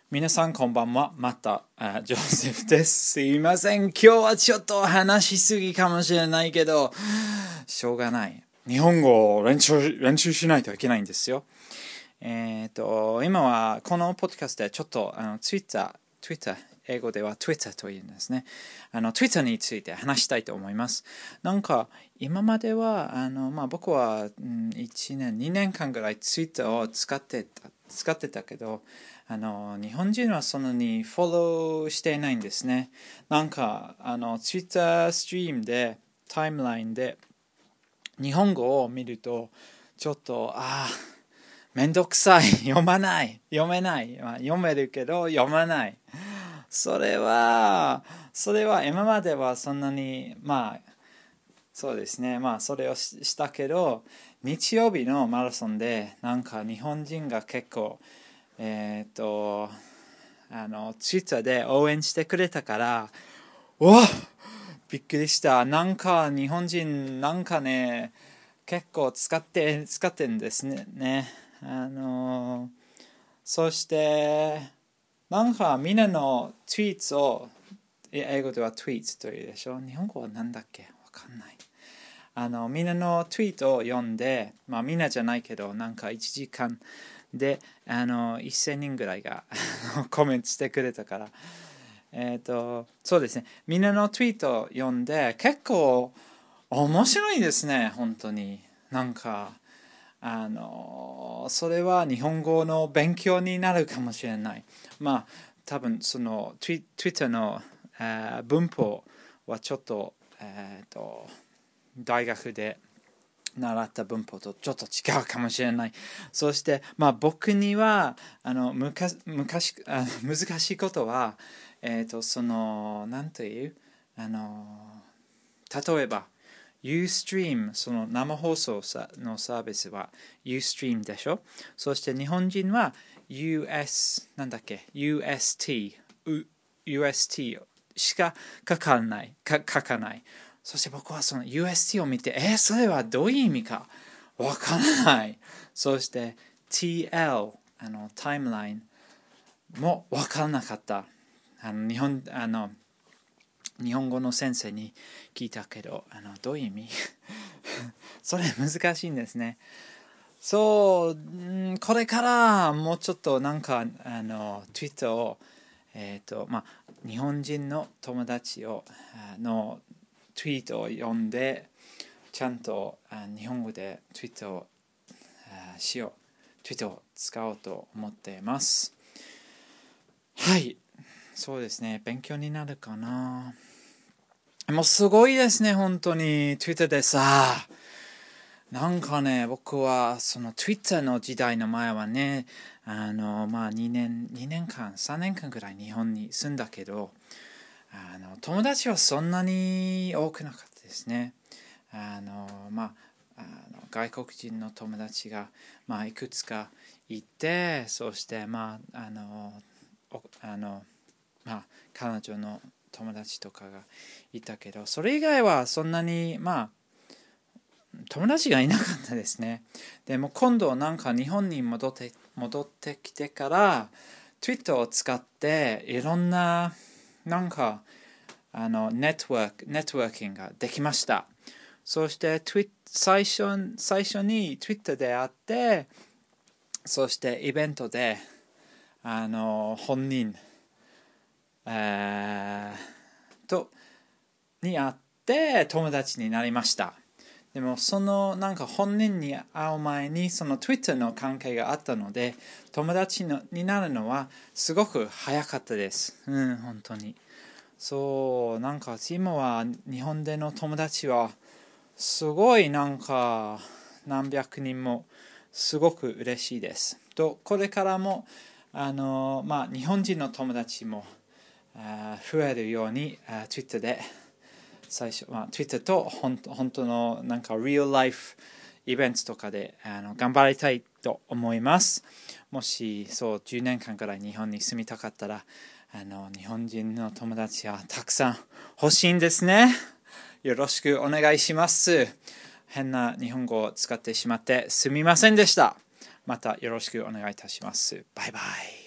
皆さんこんばんは。またジョセフです。すいません。今日はちょっと話しすぎかもしれないけど、しょうがない。日本語を練習しないといけないんですよ。今はこのポッドキャストでちょっとTwitter、英語では Twitter というんですね。Twitter について話したいと思います。なんか今までは僕は、1年、2年間ぐらい Twitter を使ってたけど、日本人はそんなにフォローしていないんですね。なんかTwitter ストリームでタイムラインで日本語を見るとちょっとめんどくさい、読めない、読めるけど読まない。それは今まではそんなにそうですね、それをしたけど、日曜日のマラソンでなんか日本人が結構ツイッターで応援してくれたから、びっくりした。なんか日本人なんかね、結構使ってんですね。そしてなんかみんなのツイートを、英語ではツイートというでしょ。日本語はなんだっけ、わかんない。みんなのツイートを読んで、みんなじゃないけど、なんか1時間で1000人ぐらいがコメントしてくれたから、そうですね、みんなのツイートを読んで結構面白いですね。本当になんかそれは日本語の勉強になるかもしれない。多分そのTwitter の文法はちょっと、大学で習った文法とちょっと違うかもしれない。そして僕には難しいことはそのなんという例えばUstream、その生放送のサービスは Ustream でしょ。そして日本人は なんだっけ UST しか書かない。そして僕はその UST を見て、それはどういう意味かわからない。そして TL、タイムラインもわからなかった。日本語の先生に聞いたけど、どういう意味それ難しいんですね。そう、これからもうちょっとなんかTwitter を日本人の友達のツイートを読んでちゃんと日本語でTwitter をTwitter を使おうと思っています。はい、そうですね、勉強になるかな。もうすごいですね、本当に Twitter でさ。なんかね、僕はその Twitter の時代の前はね、2年間、3年間ぐらい日本に住んだけど、友達はそんなに多くなかったですね。外国人の友達が、いくつかいて、そして彼女の友達とかがいたけど、それ以外はそんなに友達がいなかったですね。でも今度なんか日本に戻ってきてから Twitter を使っていろんななんかネットワーキングができました。そして最初に Twitter で会って、そしてイベントで本人、に会って友達になりました。でもそのなんか本人に会う前にその Twitter の関係があったので、友達になるのはすごく早かったです。本当に。そう、なんか今は日本での友達はすごいなんか何百人もすごく嬉しいです。とこれからも日本人の友達も増えるようにTwitter でTwitter と本当のなんか real life イベントとかで頑張りたいと思います。もしそう10年間くらい日本に住みたかったら日本人の友達はたくさん欲しいんですね。よろしくお願いします。変な日本語を使ってしまってすみませんでした。またよろしくお願いいたします。バイバイ。